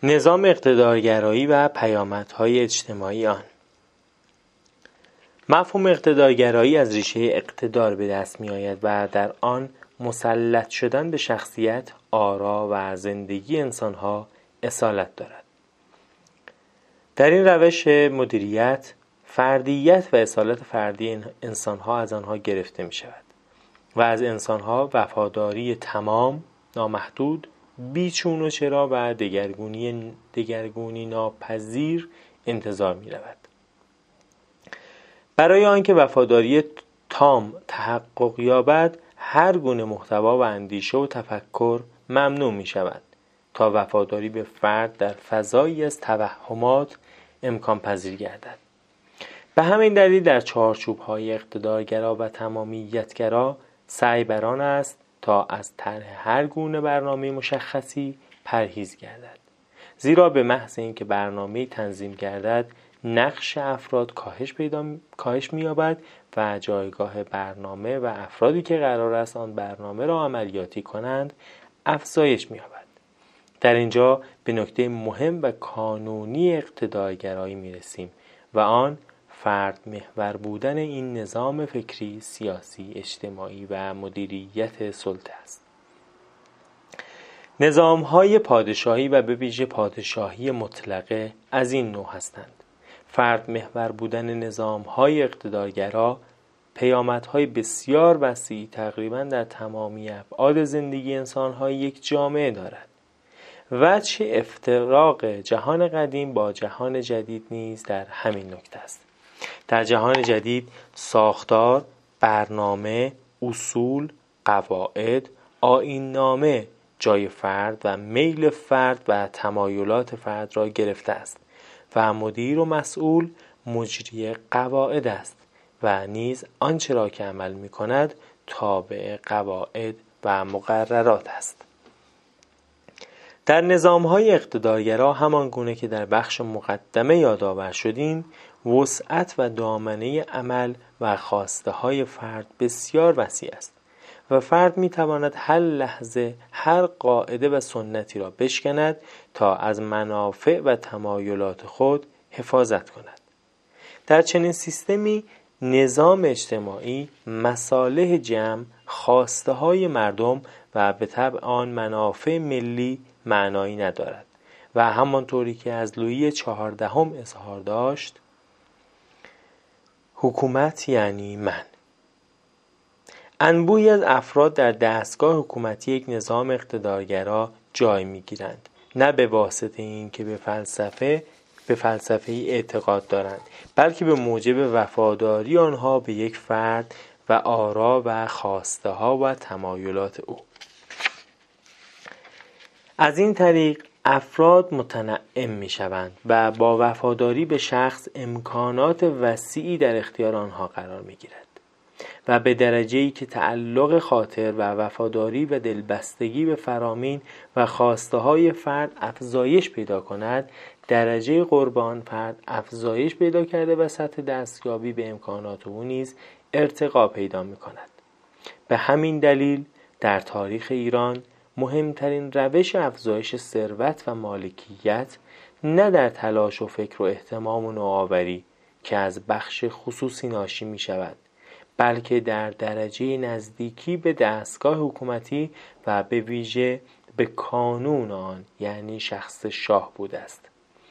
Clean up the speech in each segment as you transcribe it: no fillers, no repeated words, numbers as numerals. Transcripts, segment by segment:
نظام اقتدارگرایی و پیامدهای اجتماعی آن. مفهوم اقتدارگرایی از ریشه اقتدار به دست می آید و در آن مسلط شدن به شخصیت، آرا و زندگی انسانها اصالت دارد. در این روش مدیریت، فردیت و اصالت فردی انسانها از آنها گرفته می شود و از انسانها وفاداری تمام، نامحدود، بیچون و چرا و دگرگونی ناپذیر انتظار می رود. برای آنکه وفاداری تام تحقق یابد، هر گونه محتوا و اندیشه و تفکر ممنوع می شود تا وفاداری به فرد در فضایی از توهمات امکان پذیر گردد. به همین دلیل در چارچوب‌های اقتدارگرا و تمامیتگرا سعی بر آن است تا از طرح هر گونه برنامه مشخصی پرهیز گردد، زیرا به محض اینکه برنامه تنظیم گردد نقش افراد کاهش می‌یابد و جایگاه برنامه و افرادی که قرار است آن برنامه را عملیاتی کنند افزایش می‌یابد. در اینجا به نکته مهم و کانونی اقتدارگرایی می‌رسیم و آن فرد محور بودن این نظام فکری، سیاسی، اجتماعی و مدیریت سلطه است. نظام‌های پادشاهی و به ویژه پادشاهی مطلقه از این نوع هستند. فرد محور بودن نظام‌های اقتدارگرا پیامدهای بسیار وسیع تقریباً در تمامی ابعاد زندگی انسان‌های یک جامعه دارد. وجه افتراق جهان قدیم با جهان جدید نیز در همین نکته است. در جهان جدید ساختار، برنامه، اصول، قواعد، آیین‌نامه جای فرد و میل فرد و تمایلات فرد را گرفته است و مدیر و مسئول مجری قواعد است و نیز آنچه را که عمل می کند تابع قواعد و مقررات است. در نظام‌های اقتدارگرا همان گونه که در بخش مقدمه یادآور شدیم، وسعت و دامنه عمل و خواسته‌های فرد بسیار وسیع است و فرد می‌تواند هر لحظه هر قاعده و سنتی را بشکند تا از منافع و تمایلات خود حفاظت کند. در چنین سیستمی نظام اجتماعی مصالح جمع، خواسته‌های مردم و به تبع آن منافع ملی معنایی ندارد و همانطوری که از لویی 14 اظهار داشت، حکومت یعنی من. انبوهی از افراد در دستگاه حکومتی یک نظام اقتدارگرا جای می‌گیرند، نه به واسطه این که به فلسفه‌ای اعتقاد دارند، بلکه به موجب وفاداری آنها به یک فرد و آرا و خواسته‌ها و تمایلات او. از این طریق افراد متنعم می‌شوند و با وفاداری به شخص امکانات وسیعی در اختیار آنها قرار می‌گیرد و به درجه‌ای که تعلق خاطر و وفاداری و دلبستگی به فرامین و خواسته‌های فرد افزایش پیدا کند، درجه قربان فرد افزایش پیدا کرده و سطح دستیابی به امکانات او نیز ارتقا پیدا می‌کند. به همین دلیل در تاریخ ایران مهمترین روش افزایش ثروت و مالکیت نه در تلاش و فکر و اهتمام و نوآوری که از بخش خصوصی ناشی می شود، بلکه در درجه نزدیکی به دستگاه حکومتی و به ویژه به کانون آن یعنی شخص شاه بوده است.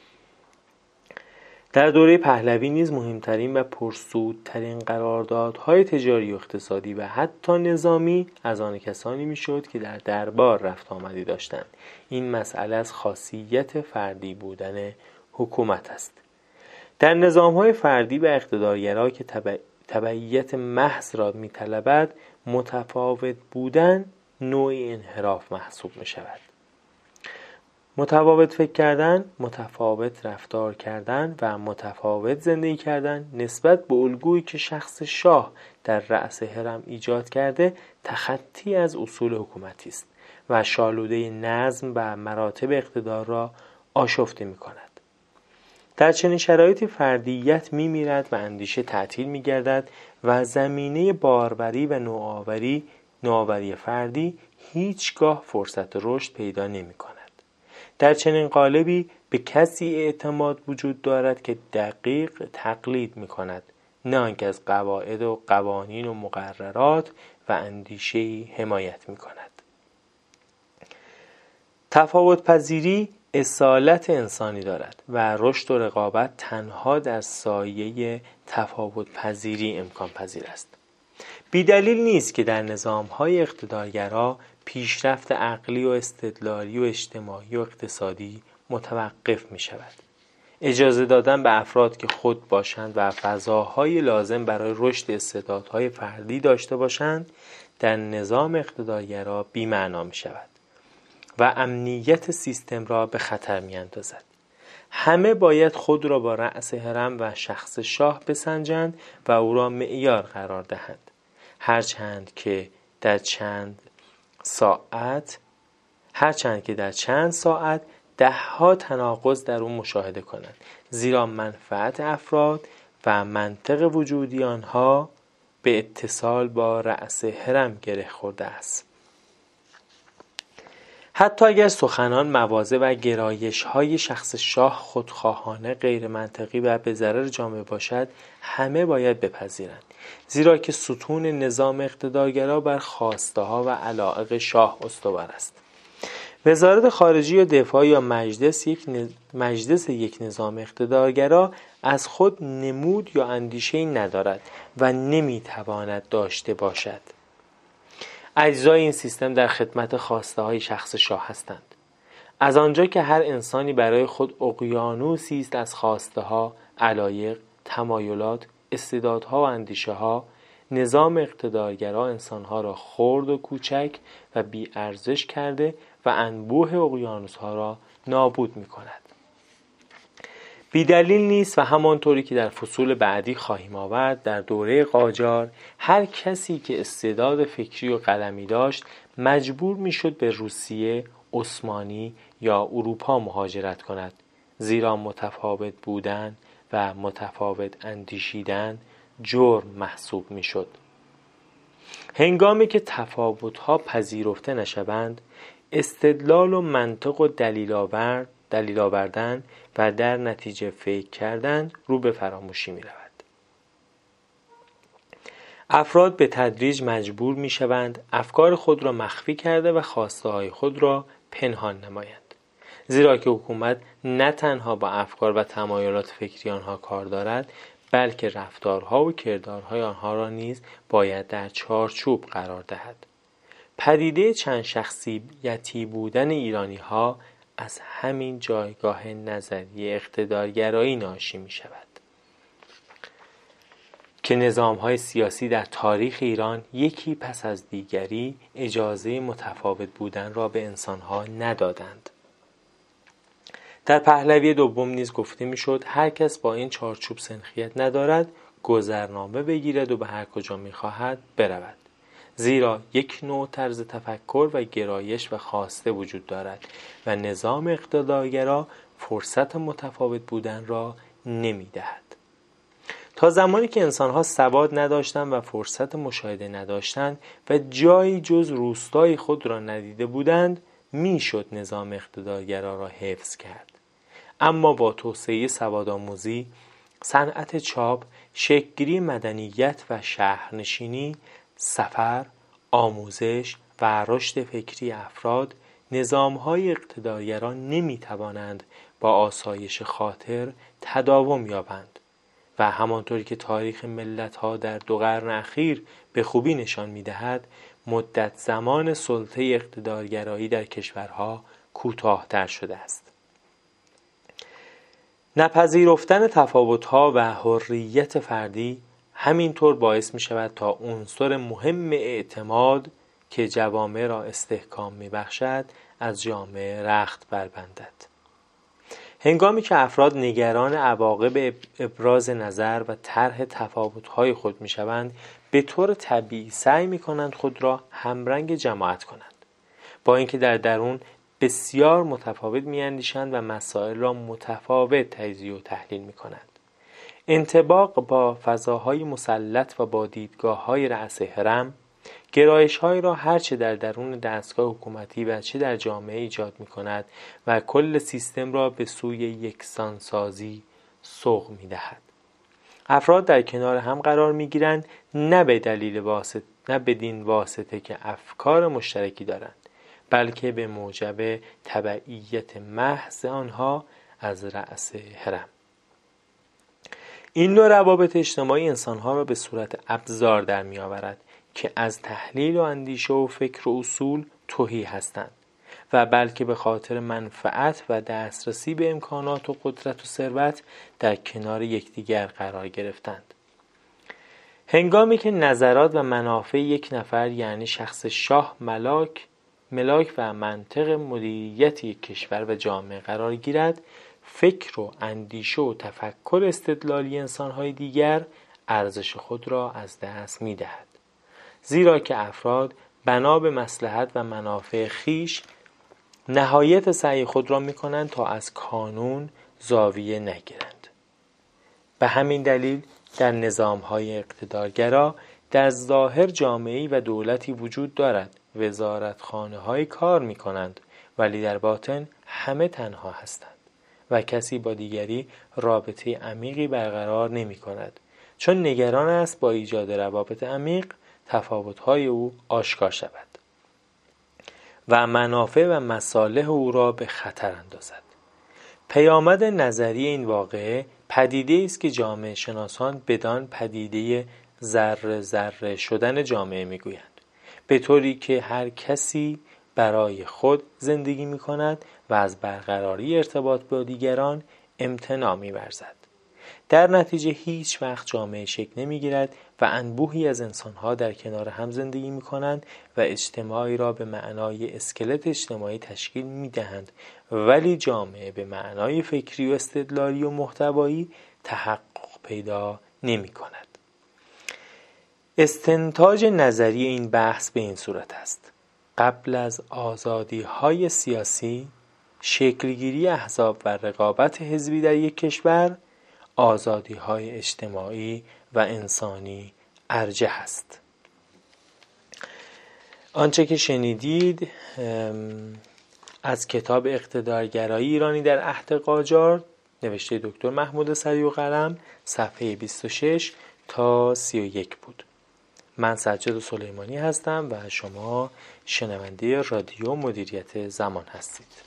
در دوره پهلوی نیز مهمترین و پرسودترین قراردادهای تجاری و اقتصادی و حتی نظامی از آن کسانی میشد که در دربار رفت آمدی داشتند. این مسئله از خاصیت فردی بودن حکومت است. در نظام‌های فردی و اقتدارگرا که تبعیت محض را می‌طلبد، متفاوت بودن نوعی انحراف محسوب می‌شود. متفاوت فکر کردن، متفاوت رفتار کردن و متفاوت زندگی کردن نسبت به الگویی که شخص شاه در رأس هرم ایجاد کرده تخطی از اصول حکومتی است و شالوده نظم و مراتب اقتدار را آشفته می کند. در چنین شرایطی فردیت می میرد و اندیشه تعطیل می گردد و زمینه باروری و نوآوری فردی هیچگاه فرصت رشد پیدا نمی کند. در چنین قالبی به کسی اعتماد وجود دارد که دقیق تقلید می کند، نه آنکه از قواعد و قوانین و مقررات و اندیشه‌ای حمایت می کند. تفاوت پذیری اصالت انسانی دارد و رشد و رقابت تنها در سایه تفاوت پذیری امکان پذیر است. بیدلیل نیست که در نظام‌های اقتدارگرا پیشرفت عقلی و استدلالی و اجتماعی و اقتصادی متوقف می شود. اجازه دادن به افراد که خود باشند و فضاهای لازم برای رشد استعدادهای فردی داشته باشند در نظام اقتدارگرا بی‌معنا می شود و امنیت سیستم را به خطر می اندازد. همه باید خود را با رأس هرم و شخص شاه بسنجند و او را معیار قرار دهند، هرچند که در چند ساعت ده‌ها تناقض در او مشاهده کنند، زیرا منفعت افراد و منطق وجودی آنها به اتصال با رأس هرم گره خورده است. حتی اگر سخنان، مواضع و گرایش‌های شخص شاه خودخواهانه، غیر منطقی و به ضرر جامعه باشد، همه باید بپذیرند، زیرا که ستون نظام اقتدارگرا بر خواسته‌ها و علایق شاه استوار است. وزارت خارجه یا دفاع یا مجلس یک نظام اقتدارگرا از خود نمود یا اندیشه‌ای ندارد و نمی‌تواند داشته باشد. اجزای این سیستم در خدمت خواسته‌های شخص شاه هستند. از آنجا که هر انسانی برای خود اقیانوسی است از خواسته‌ها، علایق، تمایلات، استعدادها و اندیشه‌ها، نظام اقتدارگرا انسانها را خرد و کوچک و بی‌ارزش کرده و انبوه اقیانوس‌ها را نابود می‌کند. بی‌دلیل نیست و همانطوری که در فصول بعدی خواهیم آورد، در دوره قاجار هر کسی که استعداد فکری و قلمی داشت مجبور می‌شد به روسیه، عثمانی یا اروپا مهاجرت کند، زیرا متفاوت بودن و متفاوت اندیشیدن جرم محسوب می‌شد. هنگامی که تفاوت‌ها پذیرفته نشوند، استدلال و منطق و دلیل آوردن و در نتیجه فکر کردن رو به فراموشی می رود. افراد به تدریج مجبور می شوند افکار خود را مخفی کرده و خواسته های خود را پنهان نمایند، زیرا که حکومت نه تنها با افکار و تمایلات فکری آنها کار دارد، بلکه رفتارها و کردارهای آنها را نیز باید در چارچوب قرار دهد. پدیده چند شخصیتی بودن ایرانی ها از همین جایگاه نظریه اقتدارگرایی ناشی می شود که نظام‌های سیاسی در تاریخ ایران یکی پس از دیگری اجازه متفاوت بودن را به انسان‌ها ندادند. در پهلوی دوم نیز گفته می‌شد هر کس با این چارچوب سنخیت ندارد گذرنامه بگیرد و به هر کجا می‌خواهد برود، زیرا یک نوع طرز تفکر و گرایش و خواسته وجود دارد و نظام اقتدارگرا فرصت متفاوت بودن را نمی‌دهد. تا زمانی که انسان‌ها سواد نداشتند و فرصت مشاهده نداشتند و جایی جز روستای خود را ندیده بودند، میشد نظام اقتدارگرا را حفظ کرد. اما با توسعه سوادآموزی، صنعت چاپ، شکل‌گیری مدنیت و شهرنشینی، سفر، آموزش و رشد فکری افراد، نظام‌های اقتدارگرا نمی‌توانند با آسایش خاطر تداوم یابند و همانطوری که تاریخ ملت‌ها در 2 قرن اخیر به خوبی نشان می‌دهد، مدت زمان سلطه اقتدارگرایی در کشورها کوتاه‌تر شده است. نپذیرفتن تفاوت‌ها و حریت فردی همینطور باعث می‌شود تا عنصر مهم اعتماد که جوامع را استحکام می‌بخشد از جامعه رخت بربندد. هنگامی که افراد نگران عواقب ابراز نظر و طرح تفاوت‌های خود می‌شوند، به طور طبیعی سعی می‌کنند خود را همرنگ جماعت کنند، با اینکه در درون بسیار متفاوت می‌اندیشند و مسائل را متفاوت تجزیه و تحلیل می‌کنند. انطباق با فضاهای مسلط و با دیدگاه‌های رأس هرم، گرایش‌هایی را هرچه در درون دستگاه حکومتی و چه در جامعه ایجاد می‌کند و کل سیستم را به سوی یکسانسازی سوق می‌دهد. افراد در کنار هم قرار می‌گیرند نه بدین واسطه که افکار مشترکی دارند، بلکه به موجب تبعیت محض آنها از رأس هرم. این نوع روابط اجتماعی انسانها را به صورت ابزار در می‌آورد که از تحلیل و اندیشه و فکر و اصول تهی هستند و بلکه به خاطر منفعت و دسترسی به امکانات و قدرت و ثروت در کنار یکدیگر قرار گرفتند. هنگامی که نظرات و منافع یک نفر یعنی شخص شاه ملاک و منطق مدیریت یک کشور و جامعه قرار گیرد، فکر و اندیشه و تفکر استدلالی انسان‌های دیگر ارزش خود را از دست می‌دهد، زیرا که افراد بنا به مصلحت و منافع خیش نهایت سعی خود را می‌کنند تا از قانون زاویه نگیرند. به همین دلیل در نظام‌های اقتدارگرا در ظاهر جامعه‌ای و دولتی وجود دارد، وزارتخانه‌های کار می‌کنند، ولی در باطن همه تنها هستند و کسی با دیگری رابطه عمیقی برقرار نمی‌کند، چون نگران است با ایجاد روابط عمیق تفاوت‌های او آشکار شود و منافع و مصالح او را به خطر اندازد. پیامد نظری این واقعه پدیده است که جامعه شناسان بدان پدیده ذره ذره شدن جامعه میگویند، به طوری که هر کسی برای خود زندگی می کند و از برقراری ارتباط با دیگران امتناع می ورزد. در نتیجه هیچ وقت جامعه شکل نمی گیرد و انبوهی از انسانها در کنار هم زندگی می کنند و اجتماعی را به معنای اسکلت اجتماعی تشکیل می دهند، ولی جامعه به معنای فکری و استدلالی و محتوایی تحقق پیدا نمی کند. استنتاج نظری این بحث به این صورت است: قبل از آزادی‌های سیاسی، شکلگیری احزاب و رقابت حزبی در یک کشور، آزادی‌های اجتماعی و انسانی ارجح است. آنچه که شنیدید از کتاب اقتدارگرایی ایرانی در عهد قاجار نوشته دکتر محمود سریع‌قلم، صفحه 26 تا 31 بود. من سجاد سلیمانی هستم و شما شنونده رادیو مدیریت زمان هستید.